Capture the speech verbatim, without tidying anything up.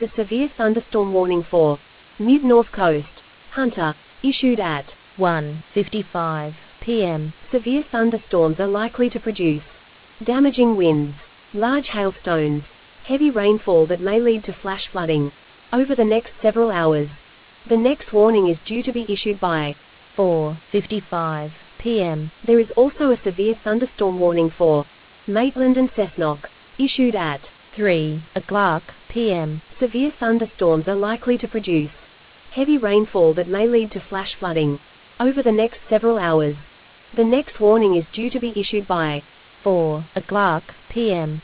a severe thunderstorm warning for mid-north coast. Hunter. Issued at one fifty-five p m Severe thunderstorms are likely to produce damaging winds, large hailstones, heavy rainfall that may lead to flash flooding over the next several hours. The next warning is due to be issued by four fifty-five p m There is also a severe thunderstorm warning for Maitland and Cessnock. Issued at three o'clock p m Severe thunderstorms are likely to produce heavy rainfall that may lead to flash flooding over the next several hours. The next warning is due to be issued by four o'clock p m